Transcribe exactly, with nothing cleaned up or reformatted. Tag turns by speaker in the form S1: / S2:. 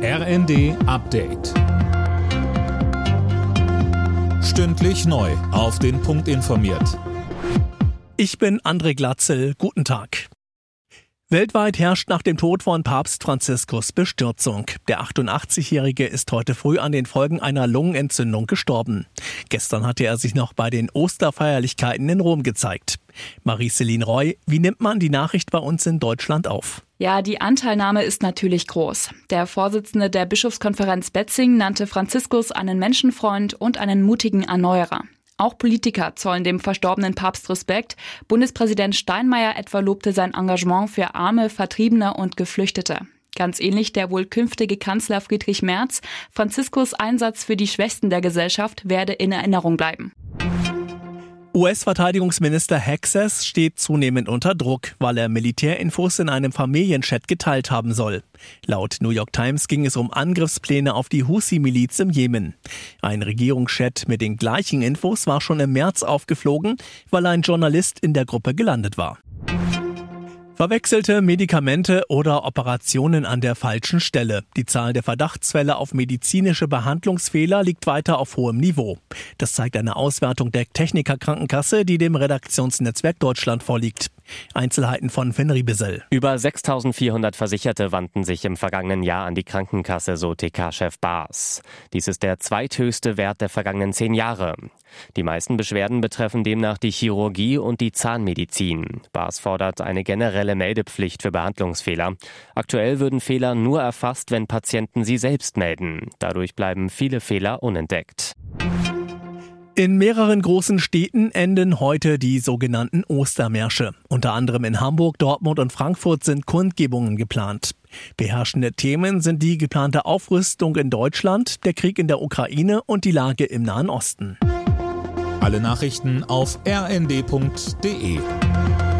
S1: R N D Update. Stündlich neu auf den Punkt informiert.
S2: Ich bin André Glatzel. Guten Tag. Weltweit herrscht nach dem Tod von Papst Franziskus Bestürzung. Der achtundachtzigjährige ist heute früh an den Folgen einer Lungenentzündung gestorben. Gestern hatte er sich noch bei den Osterfeierlichkeiten in Rom gezeigt. Marie-Céline Roy, wie nimmt man die Nachricht bei uns in Deutschland auf?
S3: Ja, die Anteilnahme ist natürlich groß. Der Vorsitzende der Bischofskonferenz Betzing nannte Franziskus einen Menschenfreund und einen mutigen Erneuerer. Auch Politiker zollen dem verstorbenen Papst Respekt. Bundespräsident Steinmeier etwa lobte sein Engagement für Arme, Vertriebene und Geflüchtete. Ganz ähnlich der wohl künftige Kanzler Friedrich Merz. Franziskus Einsatz für die Schwächsten der Gesellschaft werde in Erinnerung bleiben.
S2: U S-Verteidigungsminister Hexas steht zunehmend unter Druck, weil er Militärinfos in einem Familienchat geteilt haben soll. Laut New York Times ging es um Angriffspläne auf die Husi-Miliz im Jemen. Ein Regierungschat mit den gleichen Infos war schon im März aufgeflogen, weil ein Journalist in der Gruppe gelandet war. Verwechselte Medikamente oder Operationen an der falschen Stelle. Die Zahl der Verdachtsfälle auf medizinische Behandlungsfehler liegt weiter auf hohem Niveau. Das zeigt eine Auswertung der Techniker Krankenkasse, die dem Redaktionsnetzwerk Deutschland vorliegt. Einzelheiten von Finn Riebesel.
S4: Über sechstausendvierhundert Versicherte wandten sich im vergangenen Jahr an die Krankenkasse, so T K-Chef Baas. Dies ist der zweithöchste Wert der vergangenen zehn Jahre. Die meisten Beschwerden betreffen demnach die Chirurgie und die Zahnmedizin. Baas fordert eine generelle Meldepflicht für Behandlungsfehler. Aktuell würden Fehler nur erfasst, wenn Patienten sie selbst melden. Dadurch bleiben viele Fehler unentdeckt.
S2: In mehreren großen Städten enden heute die sogenannten Ostermärsche. Unter anderem in Hamburg, Dortmund und Frankfurt sind Kundgebungen geplant. Beherrschende Themen sind die geplante Aufrüstung in Deutschland, der Krieg in der Ukraine und die Lage im Nahen Osten.
S1: Alle Nachrichten auf r n d punkt d e.